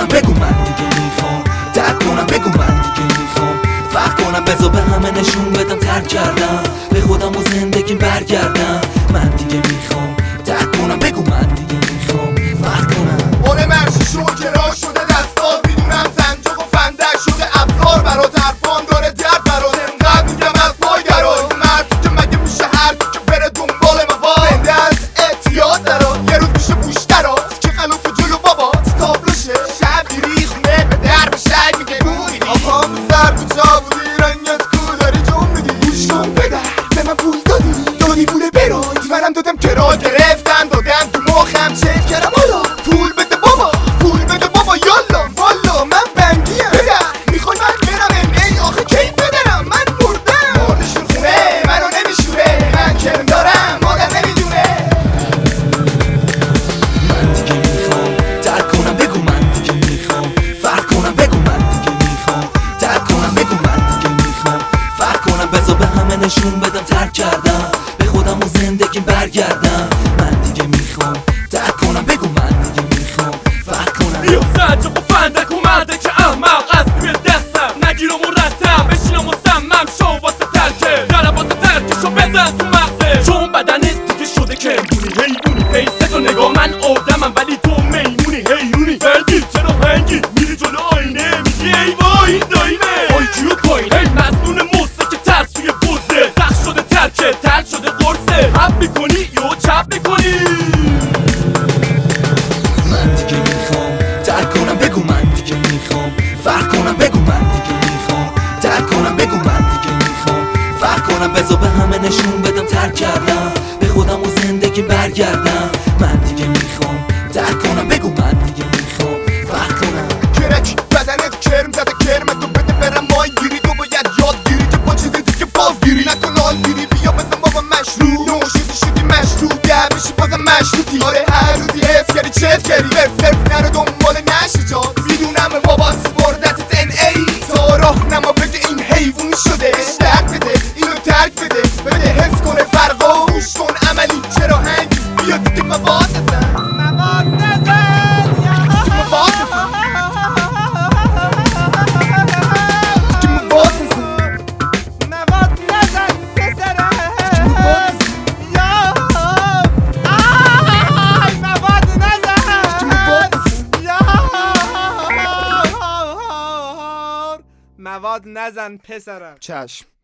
بگو من دیگه میخوام درک کنم، بگو من دیگه میخوام فرق کنم، بذار به همه نشون بدم ترک کردم، به خودم و زندگیم برگردم. من دیگه میخوام درک کنم، بگو من دیگه میخوام فرق کنم. اون مرشی شو که راه شده دستات، میدونم زنجق و فندک شده افکار برات، حرفان داره درد برات، انقدر میگم از پای درات. مرد که مگه میشه هر کی که بره دنبال مواد، زنده از اعتیاد درات، یه روز میشه بوش درات که خلوف جلو بابات تابلوشه، شب میری خونه به در بشک میگه بویدی آقام سر کجا بودی، رنگت کو داری جون میدی، گوش کن پدر به من پول دادی پول برات، منم دادم کرا گرفتم دادم تو مخم چک کردم، حالا پول بده بابا، پول بده بابا، یالا والا من بنگیم پدر، میخوای من برم ای آخه کی پدرم، من مردم مردشون خونه منو نمیشوره، من کرم دارم مادر نمیدونه. من دیگه میخوام درک کنم، بگو من دیگه میخوام فرق کنم، بگو من دیگه میخوام درک کنم، بگو من دیگه میخوام فرق کنم، بذار به همه نشون بدم ترک کردم، به خودم و زندگیم برگردم. من دیگه میخوام درک کنم، بگو من دیگه میخوام فرق کنم. بیا زنجق و فندک اومده که احمق از توی دستم نگیر و مرتب بشینم مصمم شو واسه ترکه، ضربات ترکشو بزن تو مغزه، چون بدنت دیگه شده که حیوونی فیستو نگاه من آدمم ولی تو میمونی حیونی، بگیر چرا هنگی میری جلو آینه میگی ای وای این دایمه آی کیو پایین، هی مزنون موسه که ترس توی بوزه، سخت شده ترکه تل شده قرصه، حب میکنی یا چپ میکنی. من دیگه میخوام درک کنم، بگو من دیگه میخوام فرق کنم، بگو من دیگه میخوام درک کنم، بگو من دیگه میخوام فرق کنم، بذار به همه نشون بدم ترک کردم، به خودم و زندگی برگردم. من دیگه میخوام درک کنم، بگو من دیگه میخوام فرق کنم. کرک بدنت کرم زده کرمتو بده برم مای گیری، تو باید یاد گیری که با چیز دیگه باز گیری نکن آل گیری، بیا بزن بابا مشروع شدی مشروع در بشی بازم مشروطی، آره هر روزی حس کردی چت کردی فرف نرو دنبال نشی جاد، میدونم بابا سپردتت ان ای تا راه نما بگه این حیوون شده، درک بده اینو ترک بده حس کنه فرقا، گوش کن عملی چرا هنگی، بیا دیگه مواد نزن مواد نزن پسرم. چشم.